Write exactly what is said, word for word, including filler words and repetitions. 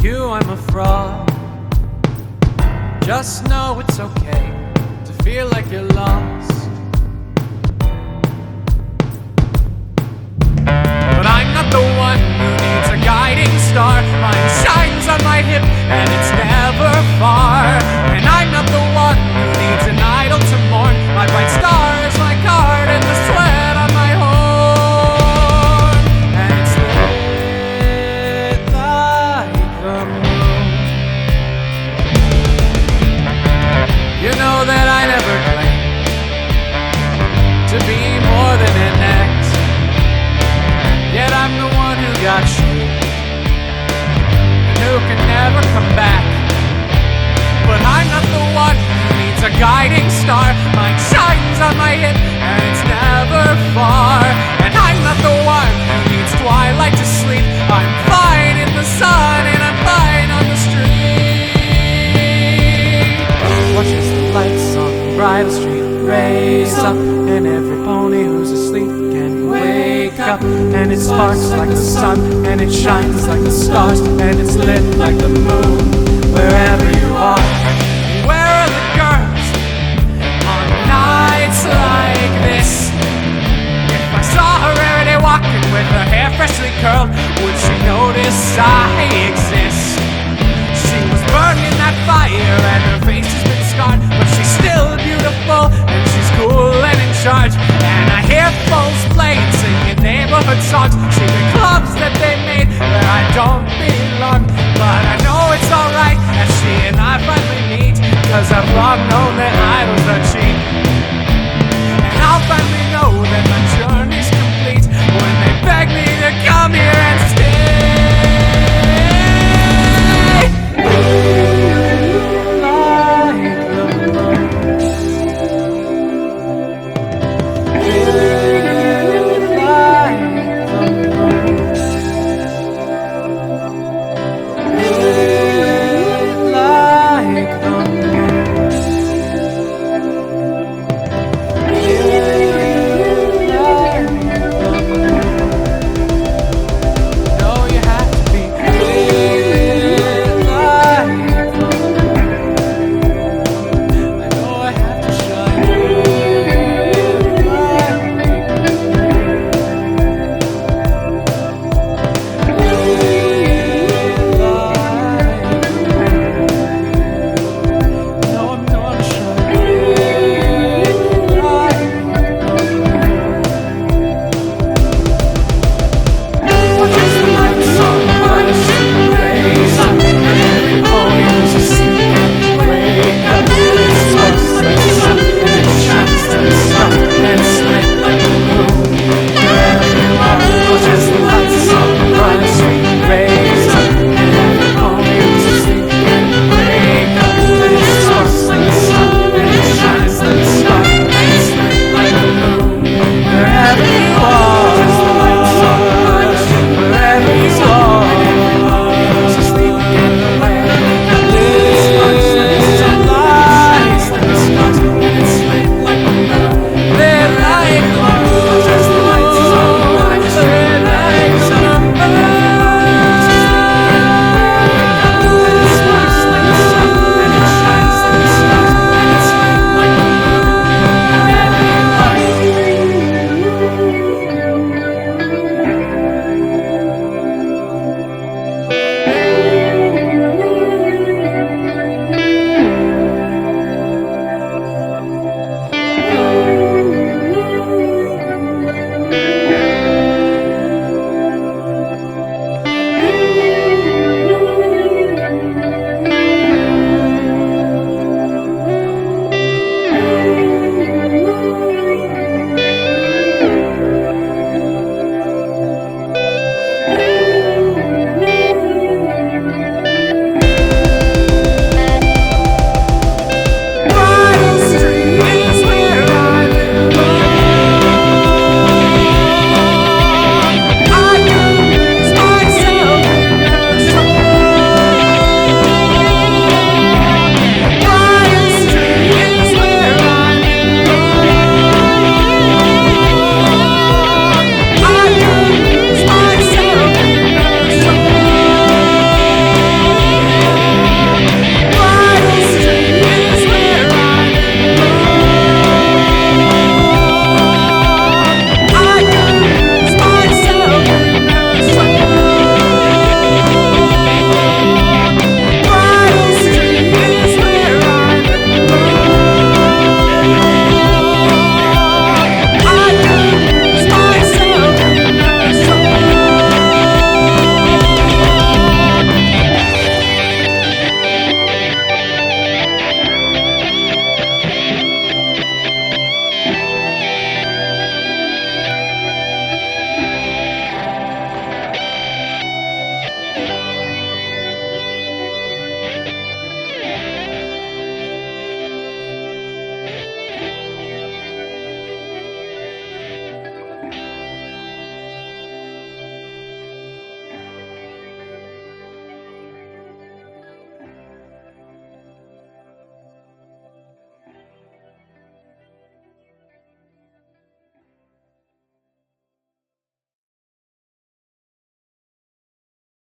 you I'm a fraud. Just know it's okay to feel like you're lost. But I'm not the one who needs a guiding star. Mine shines on my hip and it's never far. And I'm not the one who needs an idol to mourn. My bright star is my card and the sweat on my horn. And it's lit like the moon. You know that I never claim to be more than an act, yet I'm the one who got shaped and who can never come back. But I'm not the one who needs a guiding star. Mine shines on my hip and it's never far. And I'm not the one who needs twilight to sleep. I'm fine in the sun and I'm fine on the street. Watches the lights on the bridal street raise up, and every pony who's asleep can wake up. And it sparks like the sun, and it shines like the stars, and it's lit like the moon wherever you are. Where are the girls on nights like this? If I saw her every day walking with her hair freshly curled, would she notice I exist? She was burned in that fire and her face has been scarred, but she's still beautiful and she's cool and in charge. And I hear folks playing, singing neighborhood songs, secret clubs that they made where I don't belong. But I